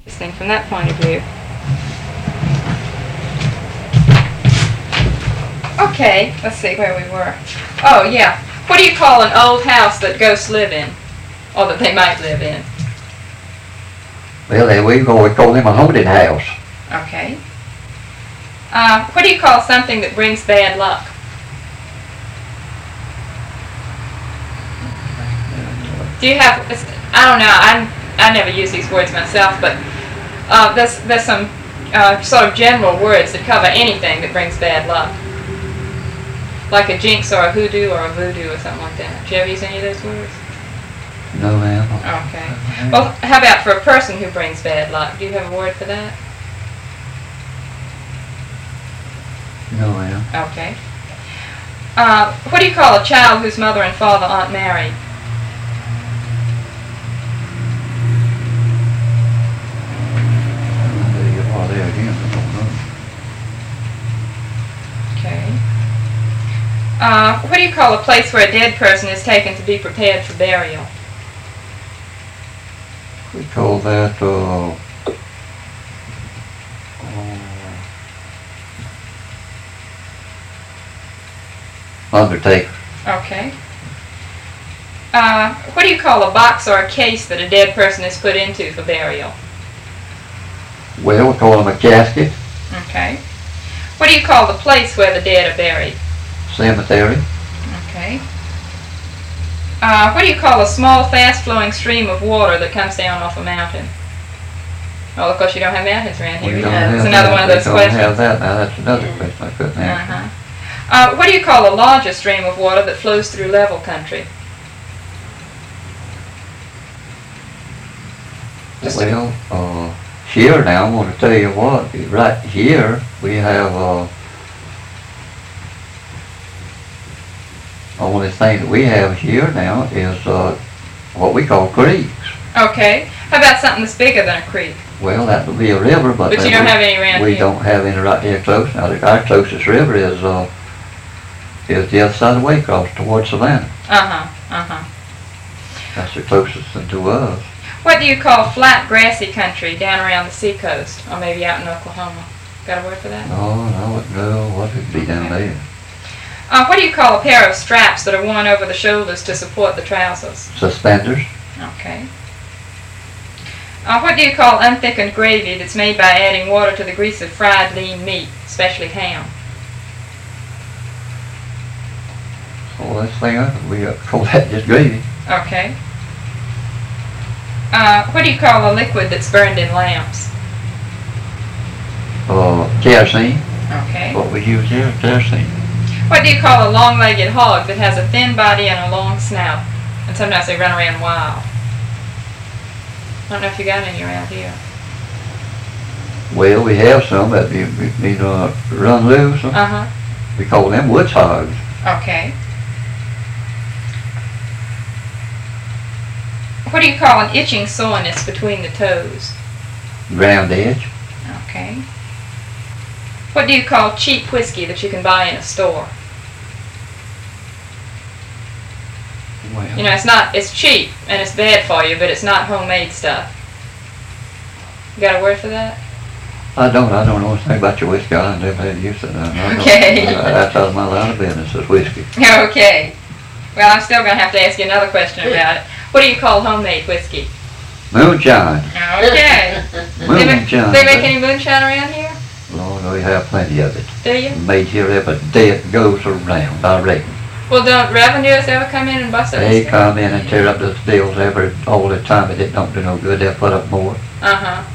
This thing from that point of view. Okay, let's see where we were. Oh, yeah. What do you call an old house that ghosts live in? Or that they might live in? Well, we call them a haunted house. Okay. What do you call something that brings bad luck? Do you have, I don't know, I never use these words myself, but there's some sort of general words that cover anything that brings bad luck. Like a jinx or a hoodoo or a voodoo or something like that. Do you ever use any of those words? No, ma'am. Okay. Well, how about for a person who brings bad luck? Do you have a word for that? No, ma'am. Okay. What do you call a child whose mother and father aren't married? Okay. What do you call a place where a dead person is taken to be prepared for burial? We call that, undertaker. Okay. What do you call a box or a case that a dead person is put into for burial? Well, we call them a casket. Okay. What do you call the place where the dead are buried? Cemetery. Okay. What do you call a small, fast-flowing stream of water that comes down off a mountain? Well, of course, you don't have mountains around here. It's another one of those questions. We don't have that now. That's another question I couldn't answer. What do you call a larger stream of water that flows through level country? Well, here now, I'm going to tell you what. Right here, we have only thing that we have here now is what we call creeks. Okay. How about something that's bigger than a creek? Well, that would be a river, but you don't have any around here. We don't have any right here close. Now, our closest river is the other side of the way, across towards Savannah. That's the closest thing to us. What do you call flat, grassy country down around the seacoast, or maybe out in Oklahoma? Got a word for that? No, I wouldn't know what would be down there. What do you call a pair of straps that are worn over the shoulders to support the trousers? Suspenders. Okay. What do you call unthickened gravy that's made by adding water to the grease of fried lean meat, especially ham? Oh, that's thing we call that just gravy. Okay. What do you call a liquid that's burned in lamps? Kerosene. Okay. What we use here, kerosene. What do you call a long-legged hog that has a thin body and a long snout? And sometimes they run around wild. I don't know if you got any around here. Well, we have some that run loose. We call them woods hogs. Okay. What do you call an itching soreness between the toes? Ground edge. Okay. What do you call cheap whiskey that you can buy in a store? Well, You know, it's cheap and it's bad for you, but it's not homemade stuff. You got a word for that? I don't know anything about your whiskey. I never had used it. Okay. That's out of my line of business, is whiskey. Okay. Well, I'm still going to have to ask you another question about it. What do you call homemade whiskey? Moonshine. Okay. Moonshine. They make any moonshine around here? Lord, we have plenty of it. Do you? Made here every day it goes around, I reckon. Well, don't revenues ever come in and bust up? They come in and tear up the stills all the time, but it don't do no good. They'll put up more. Uh-huh.